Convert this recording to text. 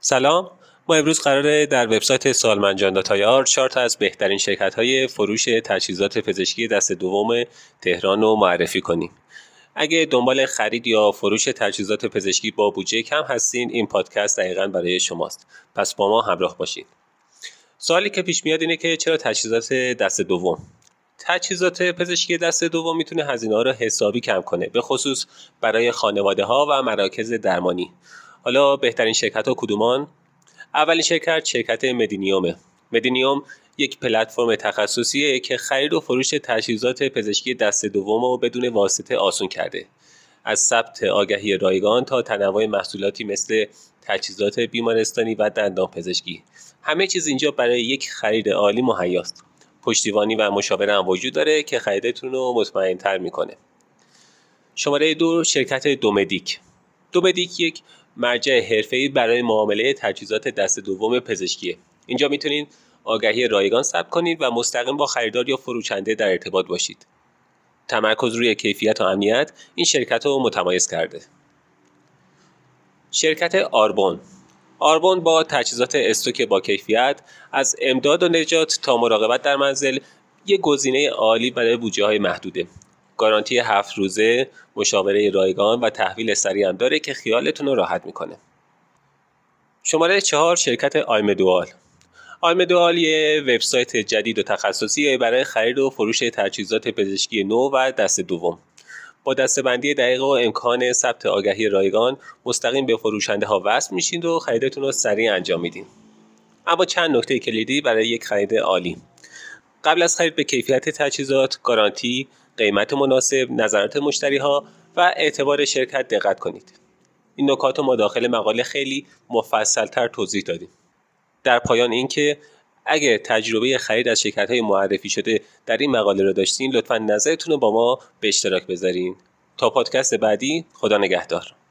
سلام. ما امروز قراره در وبسایت سالمنجان داتایار 4 تا از بهترین شرکت‌های فروش تجهیزات پزشکی دست دوم تهران رو معرفی کنیم. اگه دنبال خرید یا فروش تجهیزات پزشکی با بودجه کم هستین، این پادکست دقیقاً برای شماست. پس با ما همراه باشید. سوالی که پیش میاد اینه که چرا تجهیزات دست دوم؟ تجهیزات پزشکی دست دوم میتونه هزینه‌ها رو حسابی کم کنه، به خصوص برای خانواده‌ها و مراکز درمانی. حالا بهترین شرکت‌ها کدومان؟ اولین شرکت مدینیومه. مدینیوم یک پلتفرم تخصصیه که خرید و فروش تجهیزات پزشکی دست دوم رو بدون واسطه آسون کرده. از ثبت آگهی رایگان تا تنوع محصولاتی مثل تجهیزات بیمارستانی و دندان پزشکی. همه چیز اینجا برای یک خرید عالی مهیاست. پشتیبانی و مشاوره هم وجود داره که خریدتون رو مطمئن‌تر میکنه. شماره 2 شرکت دومدیک. دومدیک یک مرجع حرفه‌ای برای معامله تجهیزات دست دوم پزشکیه. اینجا میتونید آگهی رایگان ثبت کنید و مستقیم با خریدار یا فروشنده در ارتباط باشید. تمرکز روی کیفیت و امنیت این شرکت رو متمایز کرده. شرکت آربون با تجهیزات استوک با کیفیت، از امداد و نجات تا مراقبت در منزل، یک گزینه عالی برای بودجه‌های محدوده. گارانتی 7 روزه، مشاوره رایگان و تحویل سریع هم داره که خیالتون رو راحت میکنه. شماره 4 شرکت آیمدوال یه وبسایت جدید و تخصصی برای خرید و فروش تجهیزات پزشکی نو و دست دوم. با دسته‌بندی دقیق و امکان ثبت آگهی رایگان، مستقیم به فروشنده ها وصل میشین و خریدتون رو سریع انجام میدین. اما چند نکته کلیدی برای یک خرید عالی. قبل از خرید به کیفیت تجهیزات، گارانتی، قیمت مناسب، نظرات مشتری ها و اعتبار شرکت دقت کنید. این نکات رو ما داخل مقاله خیلی مفصل‌تر توضیح دادیم. در پایان این که اگه تجربه خرید از شرکت‌های معرفی شده در این مقاله رو داشتین، لطفاً نظرتون رو با ما به اشتراک بذارین. تا پادکست بعدی، خدا نگهدار.